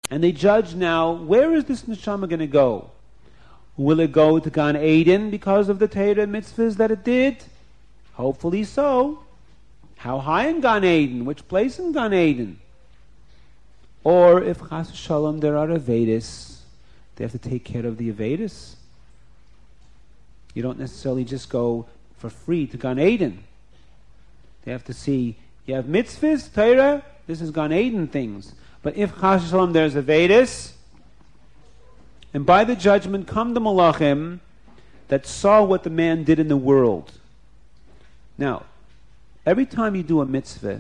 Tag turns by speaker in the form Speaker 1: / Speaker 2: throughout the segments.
Speaker 1: And they judge now, where is this neshama going to go? Will it go to Gan Eden because of the Torah mitzvahs that it did? Hopefully so. How high in Gan Eden? Which place in Gan Eden? Or if Chas Shalom there are Avedis, they have to take care of the Avedis. You don't necessarily just go for free to Gan Eden. They have to see, you have mitzvahs, Torah, this is Gan Eden things. But if Chas Shalom there's Avedis, and by the judgment come the Malachim that saw what the man did in the world. Now, every time you do a mitzvah,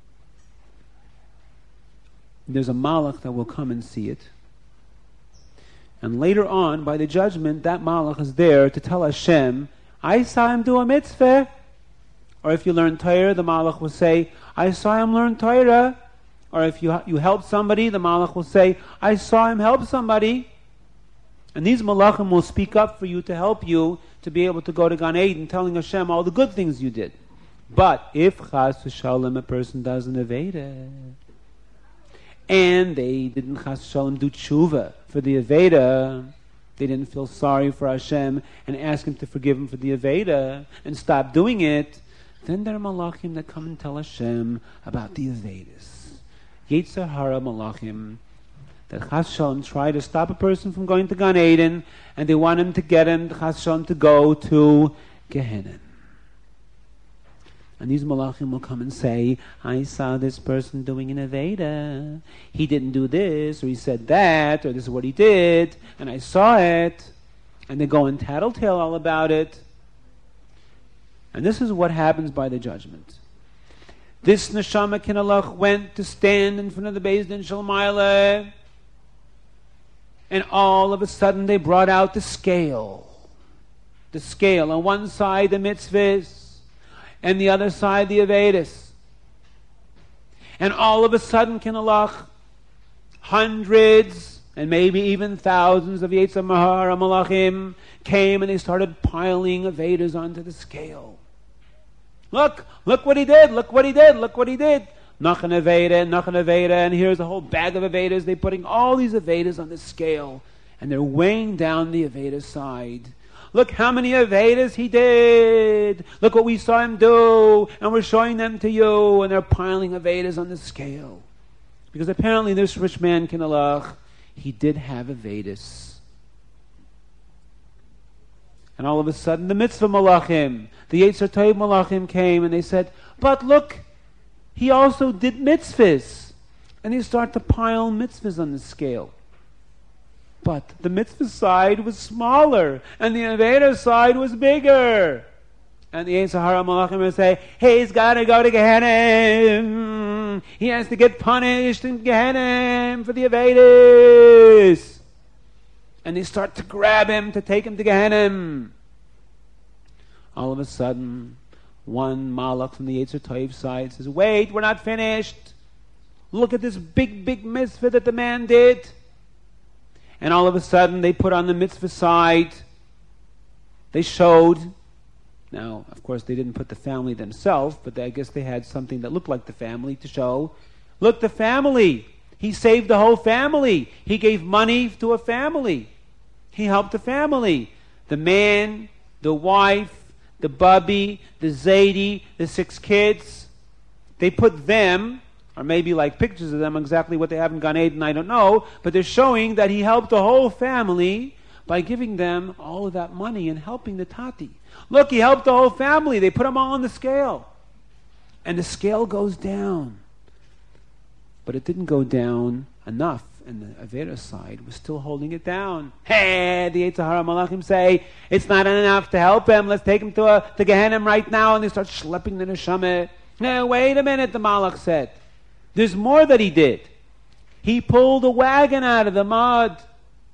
Speaker 1: there's a Malach that will come and see it. And later on, by the judgment, that Malach is there to tell Hashem, I saw him do a mitzvah. Or if you learn Torah, the Malach will say, I saw him learn Torah. Or if you help somebody, the Malach will say, I saw him help somebody. And these Malachim will speak up for you to help you to be able to go to Gan Eden, telling Hashem all the good things you did. But if Chas v'Shalom a person does an Aveda, and they didn't Chas v'Shalom do tshuva for the Aveda, they didn't feel sorry for Hashem and ask Him to forgive him for the Aveda and stop doing it, then there are Malachim that come and tell Hashem about the Avedas. Yetzer Hara Malachim that Chas Shalom try to stop a person from going to Gan Eden, and they want him to get him, Chas Shalom, to go to Gehenna. And these Malachim will come and say, I saw this person doing an Aveda. He didn't do this, or he said that, or this is what he did, and I saw it. And they go and tattletale all about it. And this is what happens by the judgment. This Neshama Kinalach went to stand in front of the Beis Din Shel Maalah, and all of a sudden they brought out the scale. The scale. On one side the mitzvahs, and the other side the Avedis. And all of a sudden, Kinalach, hundreds and maybe even thousands of Yetzer Hara Malachim came and they started piling Avedis onto the scale. Look what he did, look what he did, look what he did. Noch an Aveda, and here's a whole bag of Avedas. They're putting all these Avedas on the scale, and they're weighing down the Aveda side. Look how many Avedas he did. Look what we saw him do, and we're showing them to you, and they're piling Avedas on the scale. Because apparently this rich man, Kinalach, he did have Avedas. And all of a sudden the Mitzvah Malachim, the Yetzer Tov Malachim came, and they said, but look, he also did mitzvahs. And they start to pile mitzvahs on the scale. But the mitzvah side was smaller, and the Aveda side was bigger. And the Yetzer Hara Malachim will say, hey, he's got to go to Gehenna. He has to get punished in Gehenna for the Avedas. And they start to grab him to take him to Gehenna. All of a sudden, one Malach from the Yetzer Tov side says, wait, we're not finished. Look at this big mitzvah that the man did. And all of a sudden, they put on the mitzvah side. They showed. Now, of course, they didn't put the family themselves, but I guess they had something that looked like the family to show. Look, the family. He saved the whole family. He gave money to a family. He helped the family. The man, the wife, the bubby, the Zaidi, the 6 kids. They put them, or maybe like pictures of them, exactly what they have in Gan Eden, I don't know, but they're showing that he helped the whole family by giving them all of that money and helping the Tati. Look, he helped the whole family. They put them all on the scale. And the scale goes down. But it didn't go down enough, and the Aveda side was still holding it down. Hey, the Yetzer Hara Malachim say, it's not enough to help him. Let's take him to Gehenna right now. And they start schlepping the Neshama. Now, wait a minute, the Malach said. There's more that he did. He pulled a wagon out of the mud.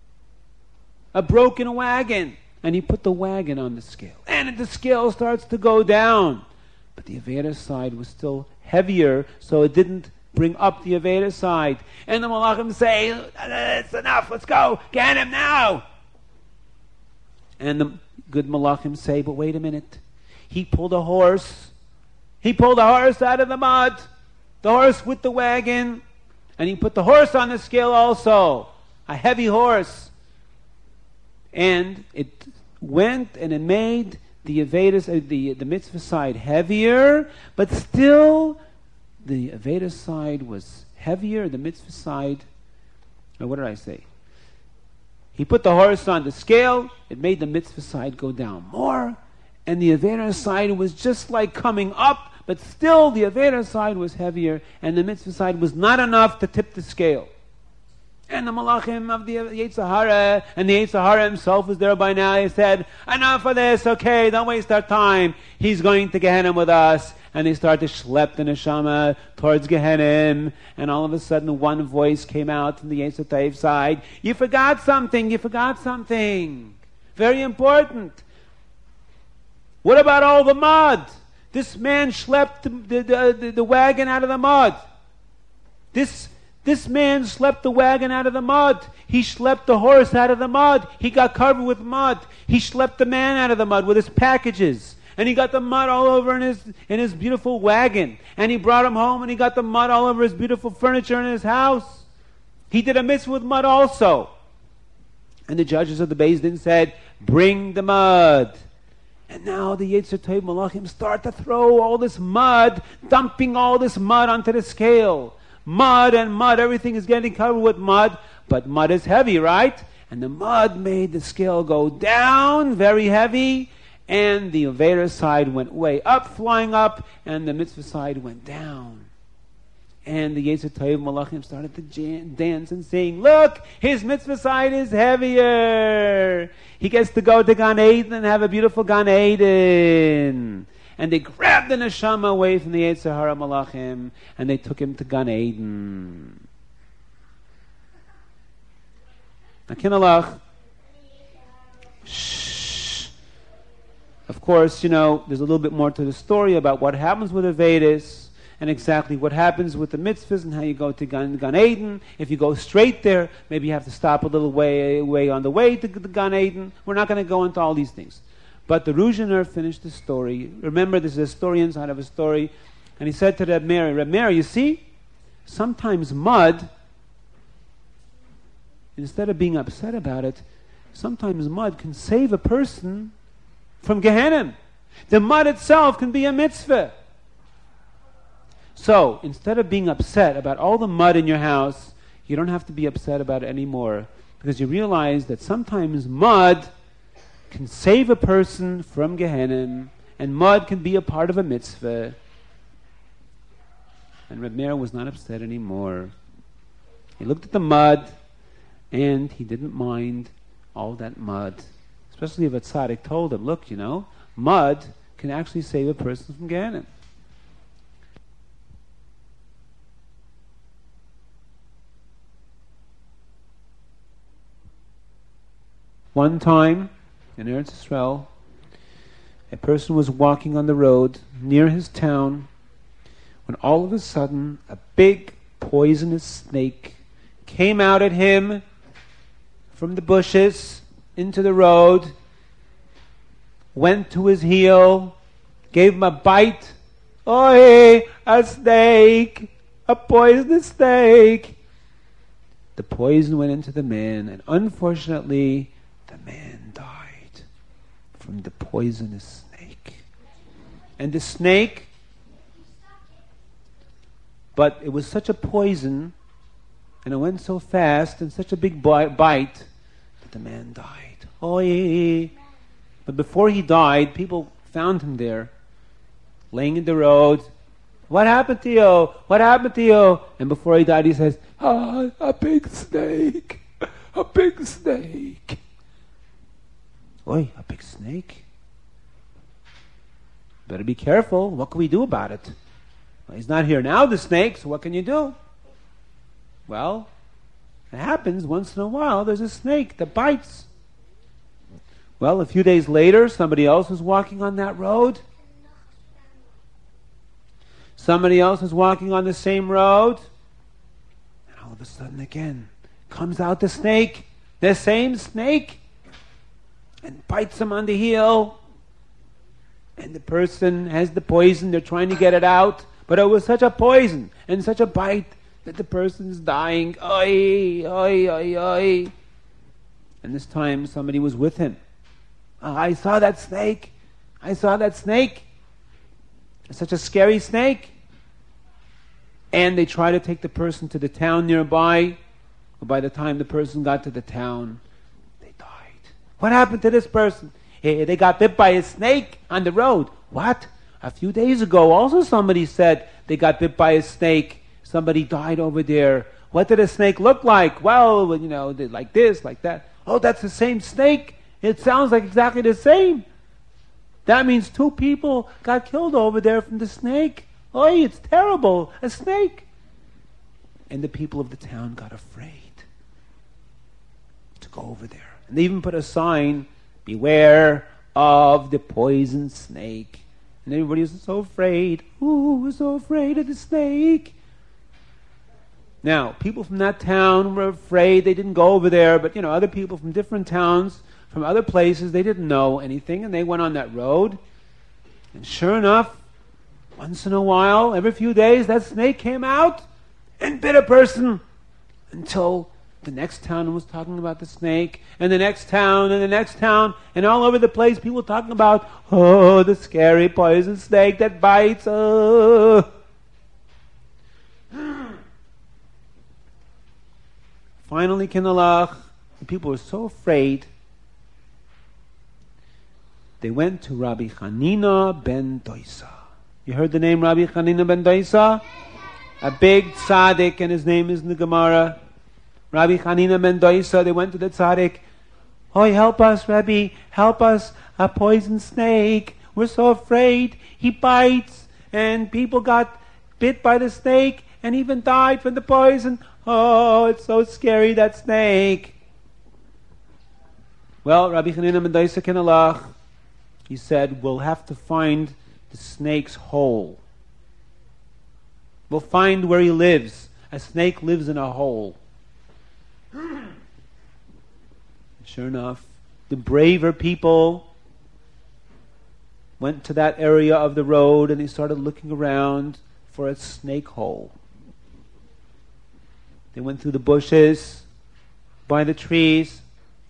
Speaker 1: A broken wagon. And he put the wagon on the scale. And the scale starts to go down. But the Aveda side was still heavier, so it didn't bring up the Aveda side. And the Malachim say, it's enough, let's go, get him now. And the good Malachim say, but wait a minute. He pulled a horse. He pulled a horse out of the mud. The horse with the wagon. And he put the horse on the scale also, a heavy horse. And it went and it made the the mitzvah side heavier, but still the Aveda side was heavier, the mitzvah side, or what did I say? He put the horse on the scale, it made the mitzvah side go down more, and the Aveda side was just like coming up, but still the Aveda side was heavier, and the mitzvah side was not enough to tip the scale. And the Malachim of the Yetzer Hara, and the Yetzer Hara himself was there by now. He said, enough of this, okay, don't waste our time. He's going to Gehenna with us. And they start to schlep the neshama towards Gehenna. And all of a sudden one voice came out from the Yetzer Tov side. You forgot something, you forgot something. Very important. What about all the mud? This man schlepped the wagon out of the mud. This man schlepped the wagon out of the mud. He schlepped the horse out of the mud. He got covered with mud. He schlepped the man out of the mud with his packages. And he got the mud all over in his beautiful wagon. And he brought him home and he got the mud all over his beautiful furniture in his house. He did a mitzvah with mud also. And the judges of the Beis Din said, bring the mud. And now the Yetzer Tov Malachim start to throw all this mud, dumping all this mud onto the scale. Mud and mud, everything is getting covered with mud, but mud is heavy, right? And the mud made the scale go down, very heavy, and the Aveda side went way up, flying up, and the mitzvah side went down. And the Yetzer Tov Malachim started to dance and sing, look, his mitzvah side is heavier. He gets to go to Gan Eden and have a beautiful Gan Eden. And they grabbed the neshama away from the Yetzer Hara Malachim, and they took him to Gan Eden. Akinalach. Shh. Of course, there's a little bit more to the story about what happens with the Vedas, and exactly what happens with the mitzvahs, and how you go to Gan Eden. If you go straight there, maybe you have to stop a little way on the way to the Gan Eden. We're not going to go into all these things. But the Ruzhiner finished the story. Remember, this is a story inside of a story. And he said to Reb Meir, you see, sometimes mud, instead of being upset about it, sometimes mud can save a person from Gehenna. The mud itself can be a mitzvah. So, instead of being upset about all the mud in your house, you don't have to be upset about it anymore. Because you realize that sometimes mud can save a person from Gehenna, and mud can be a part of a mitzvah. And Reb Meir was not upset anymore. He looked at the mud, and he didn't mind all that mud. Especially if a tzaddik told him, look, mud can actually save a person from Gehenna. One time, in Eretz Yisrael, a person was walking on the road near his town when all of a sudden a big poisonous snake came out at him from the bushes into the road, went to his heel, gave him a bite. Oi, a snake, a poisonous snake. The poison went into the man, and unfortunately the man died from the poisonous snake. And the snake, but it was such a poison, and it went so fast, and such a big bite, that the man died. Oy! But before he died, people found him there, laying in the road. What happened to you? What happened to you? And before he died, he says, a big snake. A big snake. Oi, a big snake? Better be careful. What can we do about it? Well, he's not here now, the snake, so what can you do? Well, it happens once in a while. There's a snake that bites. Well, a few days later, somebody else was walking on that road. Somebody else is walking on the same road. And all of a sudden again, comes out the snake, the same snake, and bites him on the heel. And the person has the poison, they're trying to get it out. But it was such a poison and such a bite that the person's dying. Oi, oi, oi, oi. And this time somebody was with him. I saw that snake. I saw that snake. It's such a scary snake. And they try to take the person to the town nearby. But by the time the person got to the town, they died. What happened to this person? They got bit by a snake on the road. What? A few days ago, also somebody said they got bit by a snake. Somebody died over there. What did a snake look like? Well, like this, like that. Oh, that's the same snake. It sounds like exactly the same. That means 2 people got killed over there from the snake. Oh, it's terrible. A snake. And the people of the town got afraid to go over there. And they even put a sign, beware of the poison snake. And everybody was so afraid. Ooh, we're so afraid of the snake. Now, people from that town were afraid. They didn't go over there. But, other people from different towns, from other places, they didn't know anything. And they went on that road. And sure enough, once in a while, every few days, that snake came out and bit a person. Until the next town was talking about the snake. And the next town, and the next town. And all over the place, people talking about, oh, the scary poison snake that bites. Oh. Finally, Kinalach, the people were so afraid, they went to Rabbi Hanina ben Doisa. You heard the name Rabbi Hanina ben Doisa? A big tzaddik, and his name is in the Gemara. Rabbi Hanina ben Doisa, they went to the tzaddik. Oh, help us, Rabbi, help us, a poison snake. We're so afraid. He bites, and people got bit by the snake, and even died from the poison. Oh, it's so scary, that snake. Well, Rabbi Hanina ben Doisa Kinalach, he said, we'll have to find the snake's hole. We'll find where he lives. A snake lives in a hole. Sure enough, the braver people went to that area of the road and they started looking around for a snake hole. They went through the bushes, by the trees,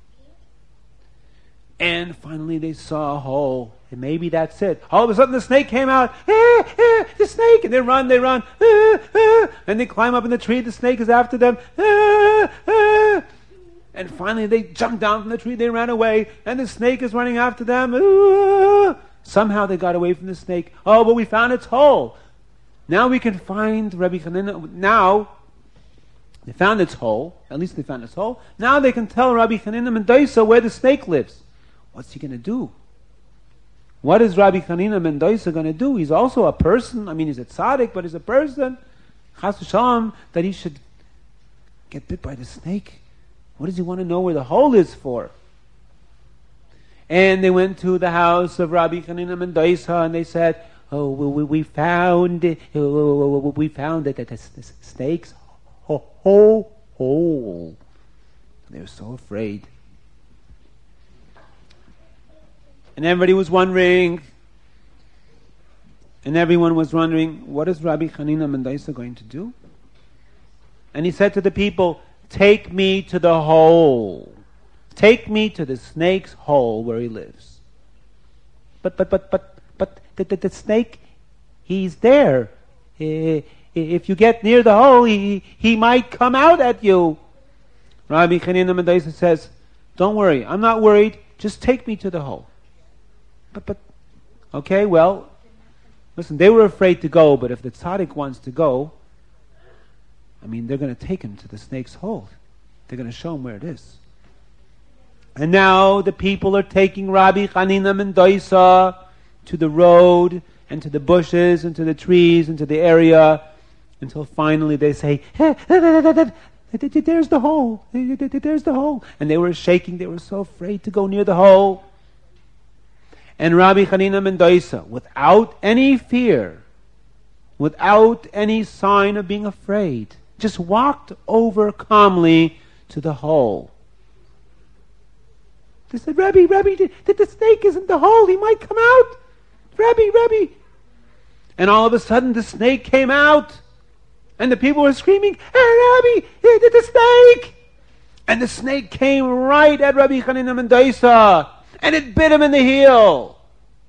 Speaker 1: and finally they saw a hole. And maybe that's it. All of a sudden the snake came out. The snake! And they run. And they climb up in the tree. The snake is after them. And finally they jumped down from the tree. They ran away. And the snake is running after them. Somehow they got away from the snake. Oh, but we found its hole. Now we can find Rabbi Hanina. Now they found its hole. At least they found its hole. Now they can tell Rabbi Hanina ben Doisa where the snake lives. What's he going to do? What is Rabbi Hanina ben Doisa going to do? He's also a person. I mean, he's a tzaddik, but he's a person. Chas v'shalom, that he should get bit by the snake. What does he want to know where the hole is for? And they went to the house of Rabbi Hanina ben Doisa, and they said, "Oh, we found it. We found it at the snake's hole." They were so afraid. And everybody was wondering, and everyone was wondering, what is Rabbi Hanina ben Doisa going to do? And he said to the people, take me to the hole. Take me to the snake's hole where he lives. But the snake, he's there. If you get near the hole, he might come out at you. Rabbi Hanina ben Doisa says, don't worry, I'm not worried, just take me to the hole. But okay, well, listen, they were afraid to go, but if the tzaddik wants to go, I mean, they're going to take him to the snake's hole. They're going to show him where it is. And now the people are taking Rabbi Hanina ben Doisa to the road and to the bushes and to the trees and to the area until finally they say, there's the hole. There's the hole. And they were shaking. They were so afraid to go near the hole. And Rabbi Hanina ben Doisa, without any fear, without any sign of being afraid, just walked over calmly to the hole. They said, Rabbi, the snake is in the hole. He might come out. Rabbi. And all of a sudden the snake came out. And the people were screaming, "Hey, Rabbi, the snake!" And the snake came right at Rabbi Chanina ben Dosa, and it bit him in the heel.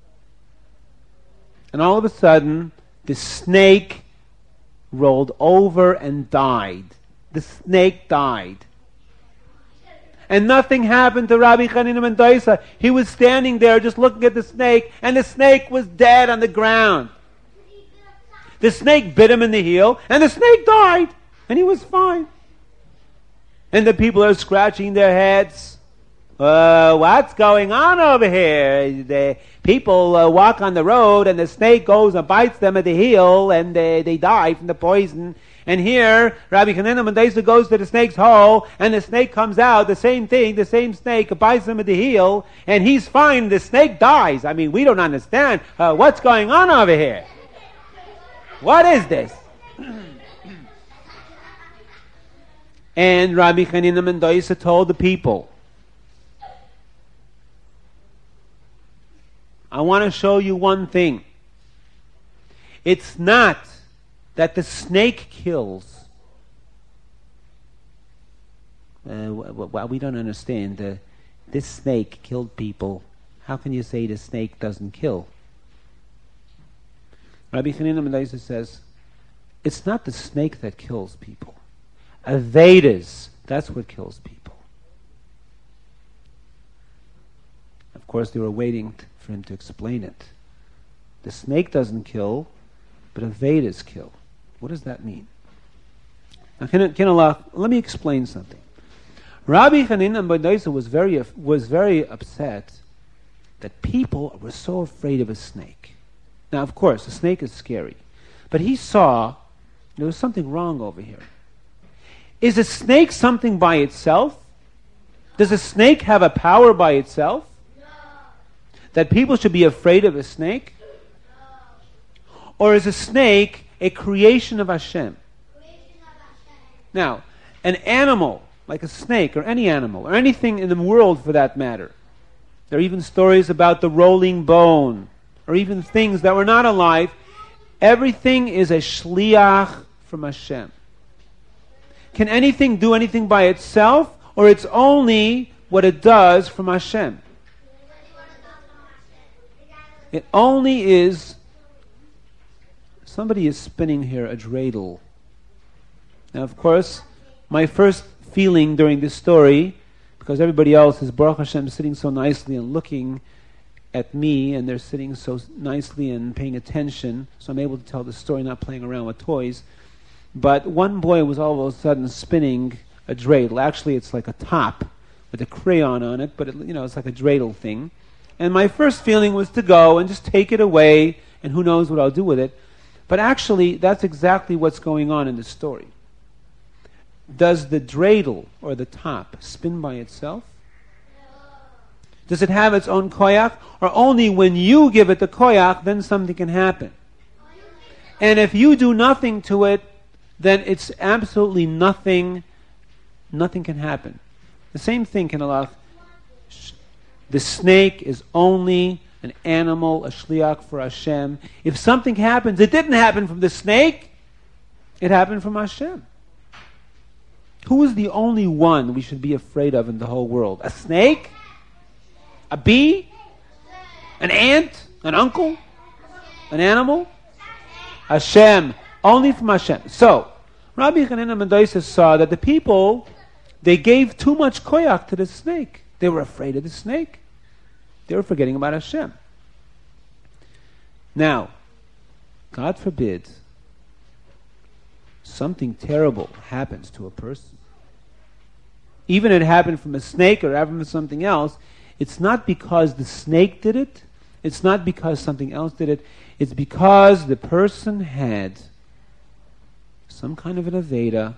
Speaker 1: And all of a sudden, the snake rolled over and died. The snake died. And nothing happened to Rabbi Chanina ben Dosa. He was standing there just looking at the snake, and the snake was dead on the ground. The snake bit him in the heel, and the snake died, and he was fine. And the people are scratching their heads. What's going on over here? The people walk on the road, and the snake goes and bites them at the heel, and they die from the poison. And here, Rabbi Chanina ben Dosa goes to the snake's hole, and the snake comes out, the same thing, the same snake bites him at the heel, and he's fine, the snake dies. I mean, we don't understand what's going on over here. What is this? And Rabbi Chanina ben Dosa told the people, I want to show you one thing. It's not that the snake kills. Well, we don't understand. This snake killed people. How can you say the snake doesn't kill? Rabbi Chanina ben Dosa says, it's not the snake that kills people. Avedas, that's what kills people. Of course, they were waiting for him to explain it. The snake doesn't kill, but Avedas kill. What does that mean? Now, let me explain something. Rabbi Chanina ben Dosa was very upset that people were so afraid of a snake. Now, of course, a snake is scary, but he saw there was something wrong over here. Is a snake something by itself? Does a snake have a power by itself? No. That people should be afraid of a snake? No. Or is a snake a creation of Hashem? Now, an animal, like a snake or any animal, or anything in the world for that matter. There are even stories about the rolling bone, or even things that were not alive. Everything is a shliach from Hashem. Can anything do anything by itself, or it's only what it does from Hashem? It only is... Somebody is spinning here a dreidel. Now, of course, my first feeling during this story, because everybody else is, Baruch Hashem, sitting so nicely and looking at me, and they're sitting so nicely and paying attention, so I'm able to tell the story, not playing around with toys. But one boy was all of a sudden spinning a dreidel. Actually, it's like a top with a crayon on it, but it's like a dreidel thing. And my first feeling was to go and just take it away, and who knows what I'll do with it. But actually, that's exactly what's going on in the story. Does the dreidel, or the top, spin by itself? Does it have its own koyach? Or only when you give it the koyach, then something can happen? And if you do nothing to it, then it's absolutely nothing. Nothing can happen. The same thing can allow. The snake is only an animal, a shliach for Hashem. If something happens, it didn't happen from the snake. It happened from Hashem. Who is the only one we should be afraid of in the whole world? A snake? A bee? An ant? An uncle? An animal? Hashem. Only from Hashem. So, Rabbi Chanina ben Dosa saw that the people, they gave too much koyach to the snake. They were afraid of the snake. They were forgetting about Hashem. Now, God forbid, something terrible happens to a person. Even if it happened from a snake or happened from something else, it's not because the snake did it. It's not because something else did it. It's because the person had some kind of an aveda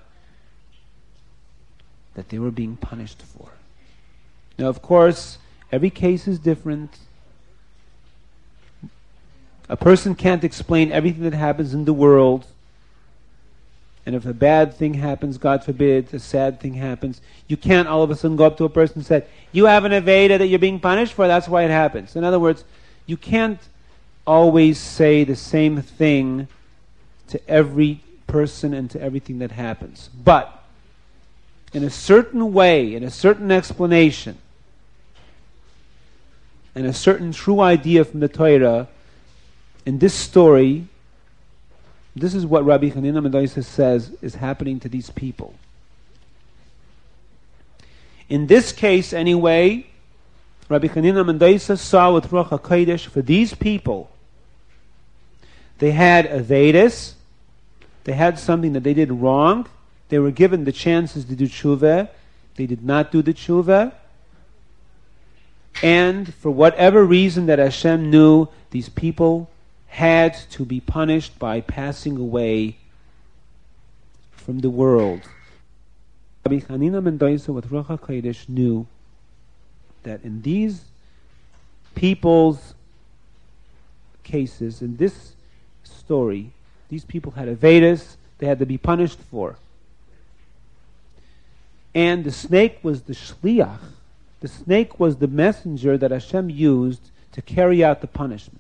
Speaker 1: that they were being punished for. Now, of course, every case is different. A person can't explain everything that happens in the world. And if a bad thing happens, God forbid, a sad thing happens, you can't all of a sudden go up to a person and say, you have an aveda that you're being punished for, that's why it happens. In other words, you can't always say the same thing to every person and to everything that happens. But in a certain way, in a certain explanation, and a certain true idea from the Torah, in this story, this is what Rabbi Chanina ben Dosa says is happening to these people. In this case, anyway, Rabbi Chanina ben Dosa saw with Ruach HaKodesh for these people. They had Avedis, they had something that they did wrong, they were given the chances to do tshuva, they did not do the tshuva, and for whatever reason that Hashem knew, these people had to be punished by passing away from the world. Rabbi Chanina ben Dosa with Ruach HaKodesh knew that in these people's cases, in this story, these people had Avedis they had to be punished for. And the snake was the shliach. The snake was the messenger that Hashem used to carry out the punishment.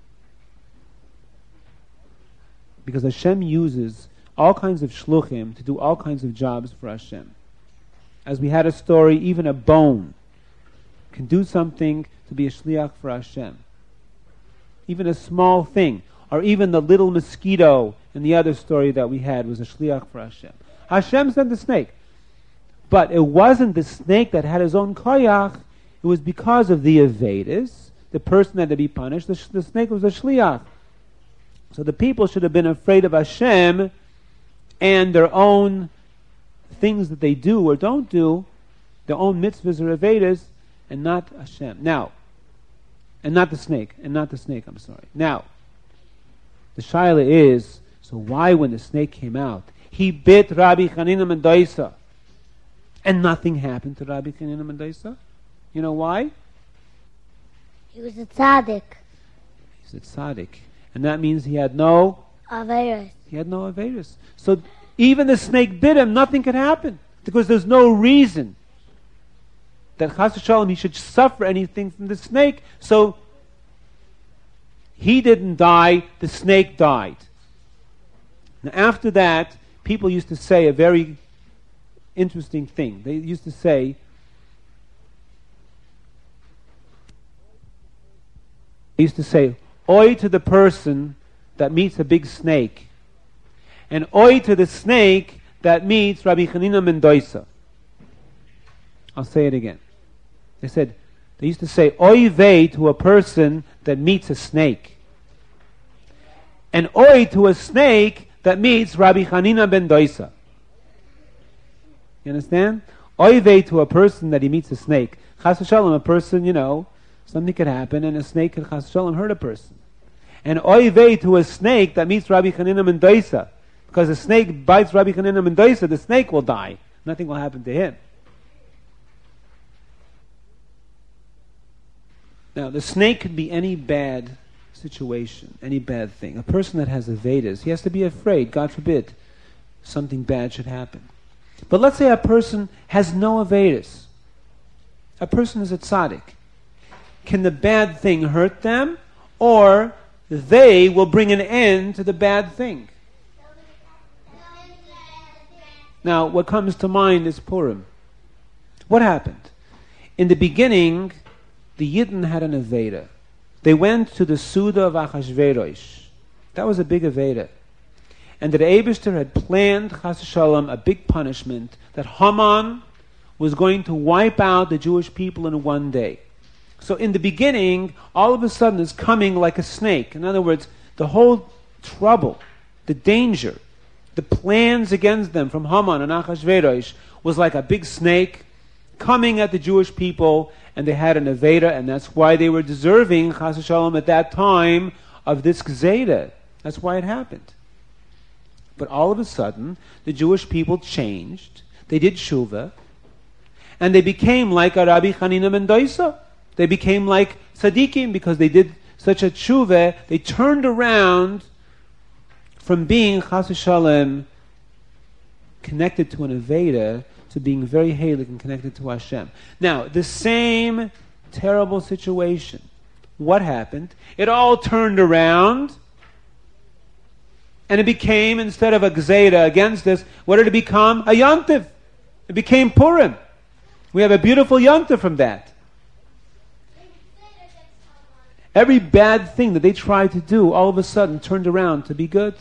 Speaker 1: Because Hashem uses all kinds of shluchim to do all kinds of jobs for Hashem. As we had a story, even a bone can do something to be a shliach for Hashem. Even a small thing, or even the little mosquito in the other story that we had was a shliach for Hashem. Hashem sent the snake. But it wasn't the snake that had his own koyach, it was because of the Avedis, the person had to be punished, the snake was a shliach. So the people should have been afraid of Hashem and their own things that they do or don't do, their own mitzvahs or Avedis, and not Hashem. Now, and not the snake, I'm sorry. Now, the shaila is, so why when the snake came out, he bit Rabbi Chanina ben Dosa, and nothing happened to Rabbi Chanina ben Dosa? You know why?
Speaker 2: He was a tzaddik.
Speaker 1: He's a tzaddik. And that means he had no
Speaker 2: Averis.
Speaker 1: He had no Averis. So even the snake bit him, nothing could happen. Because there's no reason that Chas v'Shalom he should suffer anything from the snake. So he didn't die, the snake died. Now after that, people used to say a very interesting thing. They used to say, oi to the person that meets a big snake, and oi to the snake that meets Rabbi Chanina ben Dosa. I'll say it again. They used to say, oi vei to a person that meets a snake, and oi to a snake that meets Rabbi Chanina ben Dosa. You understand? Oy vei to a person that he meets a snake. Chas v'Shalom, a person, something could happen and a snake could Chas v'Shalom hurt a person. And oy vei to a snake that meets Rabbi Chanina ben Dosa. Because a snake bites Rabbi Chanina ben Dosa, the snake will die. Nothing will happen to him. Now, the snake could be any bad situation, any bad thing. A person that has Avedis, he has to be afraid, God forbid, something bad should happen. But let's say a person has no Avedis. A person is a tzaddik. Can the bad thing hurt them? Or they will bring an end to the bad thing? Now, what comes to mind is Purim. What happened? In the beginning, the Yidden had an Aveda. They went to the Suda of Achashverosh. That was a big Aveda. And that Eibishter had planned, Chas v'Shalom, a big punishment, that Haman was going to wipe out the Jewish people in one day. So in the beginning, all of a sudden it's coming like a snake. In other words, the whole trouble, the danger, the plans against them from Haman and Achashverosh was like a big snake coming at the Jewish people, and they had an Aveda, and that's why they were deserving, Chas v'Shalom, at that time, of this Gzeda. That's why it happened. But all of a sudden, the Jewish people changed. They did tshuva. And they became like a Rabbi Chanina ben Dosa. They became like tzaddikim because they did such a tshuva. They turned around from being Chas v'Shalom connected to an Aveda to being very halik and connected to Hashem. Now, the same terrible situation. What happened? It all turned around. And it became, instead of a gzeira against us, what did it become? A yontif. It became Purim. We have a beautiful yontif from that. Every bad thing that they tried to do, all of a sudden turned around to be good.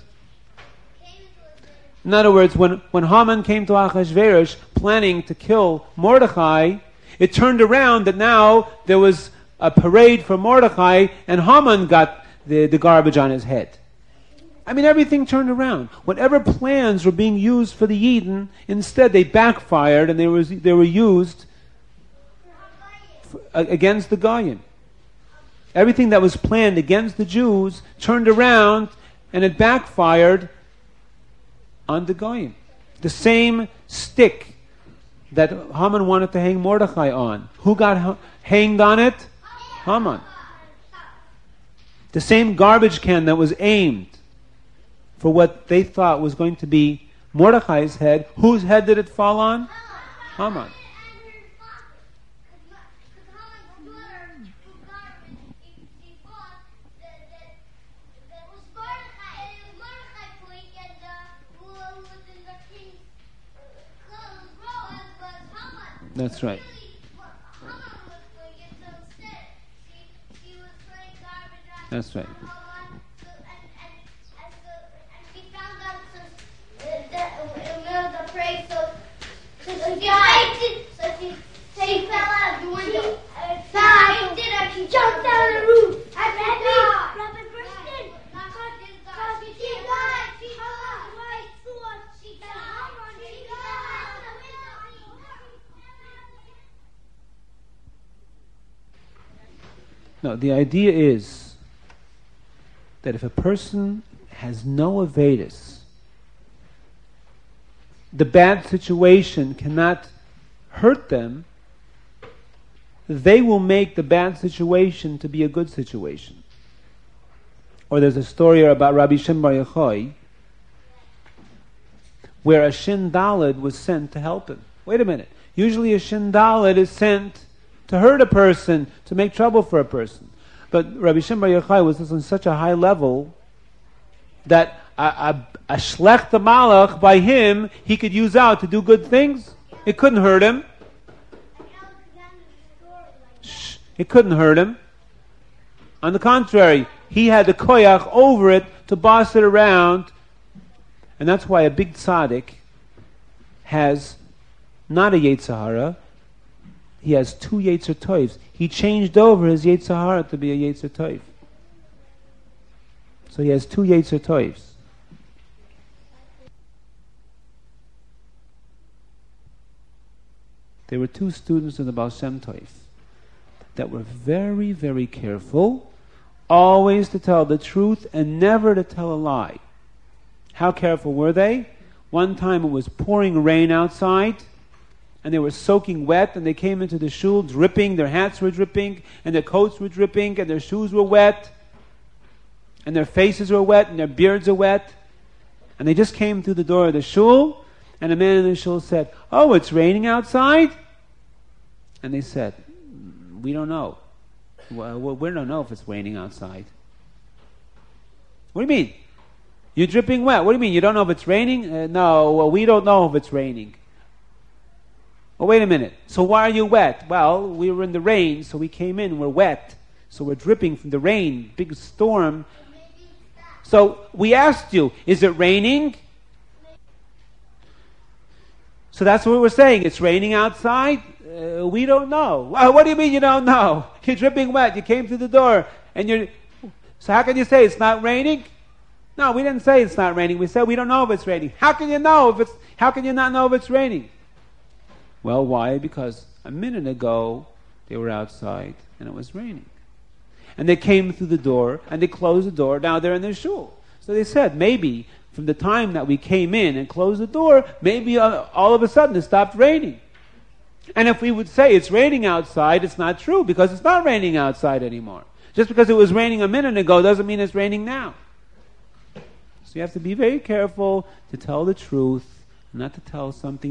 Speaker 1: In other words, when Haman came to Achashverosh planning to kill Mordechai, it turned around that now there was a parade for Mordechai and Haman got the garbage on his head. I mean, everything turned around. Whatever plans were being used for the Yidden, instead they backfired and they were used against the Goyim. Everything that was planned against the Jews turned around and it backfired on the Goyim. The same stick that Haman wanted to hang Mordechai on. Who got hanged on it? Haman. The same garbage can that was aimed for what they thought was going to be Mordechai's head. Whose head did it fall on? Haman. That's right. That's right.
Speaker 2: He fell out of the window. He jumped down the roof.
Speaker 1: No, the idea is that if a person has no Avedis, the bad situation cannot hurt them, they will make the bad situation to be a good situation. Or there's a story about Rabbi Shimon Bar Yochai where a Shin Daled was sent to help him. Wait a minute. Usually a Shin Daled is sent to hurt a person, to make trouble for a person. But Rabbi Shimon Bar Yochai was on such a high level that a Shlech the Malach by him, he could use out to do good things. It couldn't hurt him. It couldn't hurt him. On the contrary, he had the koyach over it to boss it around. And that's why a big tzaddik has not a Yetzer Hara. He has two Yetzer Tovs. He changed over his Yetzer Hara to be a Yetzer Tov. So he has two Yetzer Tovs. There were two students of the Baal Shem Tov that were very, very careful, always to tell the truth and never to tell a lie. How careful were they? One time it was pouring rain outside, and they were soaking wet, and they came into the shul dripping, their hats were dripping, and their coats were dripping, and their shoes were wet, and their faces were wet, and their beards are wet. And they just came through the door of the shul, and a man in the shul said, "Oh, it's raining outside?" And they said, "We don't know. Well, we don't know if it's raining outside." "What do you mean? You're dripping wet. What do you mean? You don't know if it's raining?" "No, well, we don't know if it's raining." "Well, wait a minute. So why are you wet?" "Well, we were in the rain, so we came in. We're wet. So we're dripping from the rain. Big storm. So we asked you, is it raining?" "So that's what we're saying. It's raining outside?" "We don't know." "Well, what do you mean you don't know? You're dripping wet. You came through the door, and you're... So how can you say it's not raining?" "No, we didn't say it's not raining. We said we don't know if it's raining." "How can you know if it's... How can you not know if it's raining?" "Well, why? Because a minute ago they were outside and it was raining. And they came through the door and they closed the door. Now they're in their shul." So they said, maybe from the time that we came in and closed the door, maybe all of a sudden it stopped raining. And if we would say it's raining outside, it's not true, because it's not raining outside anymore. Just because it was raining a minute ago doesn't mean it's raining now. So you have to be very careful to tell the truth, not to tell something